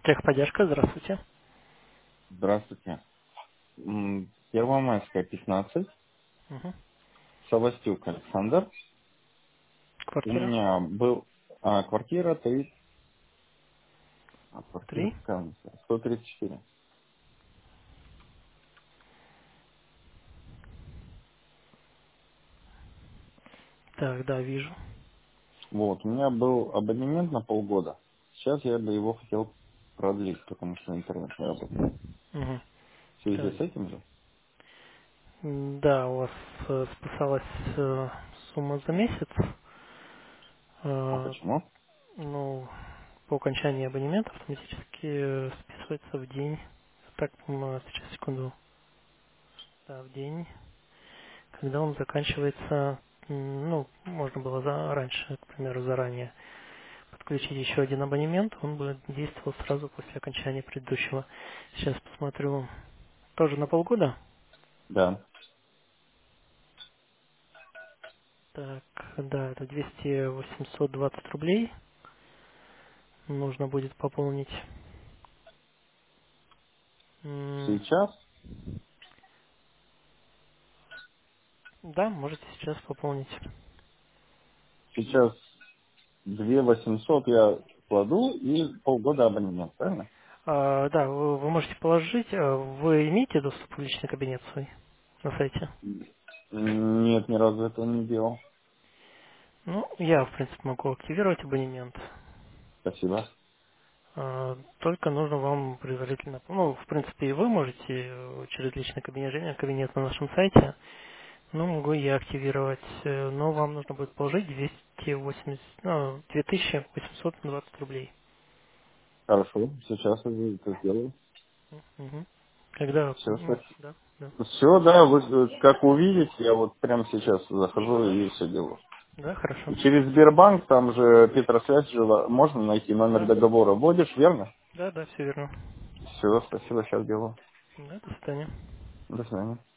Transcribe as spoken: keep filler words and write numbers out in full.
Техподдержка, здравствуйте. Здравствуйте. М, Первомайская, пятнадцать. Мгм. Савастюк Александр. У Квартира меня был а, квартира три. А квартира три. какая у нас? сто тридцать четыре. Так, да, вижу. Вот, у меня был абонемент на полгода. Сейчас я бы его хотел продлить, потому что интернет не работает. Мгм. В связи Так. с этим же? М, Да, у вас э, списалась э, сумма за месяц. А Э, почему? ну, по окончании абонемента автоматически э, списывается в день. Так, м, сейчас, секунду. Да, в день, когда он заканчивается, м, ну, можно было за, раньше, к примеру, заранее подключить еще один абонемент, он бы действовал сразу после окончания предыдущего. Сейчас посмотрю. Тоже на полгода? Да. Так, да, это двести восемьсот двадцать рублей. Нужно будет пополнить. М, Сейчас? Да, можете сейчас пополнить. Сейчас две восемьсот я кладу и полгода абонемент, правильно? А, да, вы, вы можете положить. а Вы имеете доступ в личный кабинет свой на сайте? Нет, ни разу этого не делал. Ну, я, в принципе, могу активировать абонемент. Спасибо. А, Только нужно вам предварительно, ну, в принципе, и вы можете э, через личный кабинет, кабинет на нашем сайте. Ну, могу я активировать, э, но вам нужно будет положить двести восемьдесят, ну, две тысячи восемьсот двадцать рублей. Хорошо, сейчас я это сделаю. Мгм. Когда, Все, ну, да, да. Все, да, вы э, как увидите, я вот прямо сейчас захожу и все делаю. Да, хорошо. И через Сбербанк, там же Петросвязь жила, можно найти номер Да, договора. Вводишь, верно? да, да, все верно. Все, спасибо, сейчас делаю. Да, до свидания. До свидания.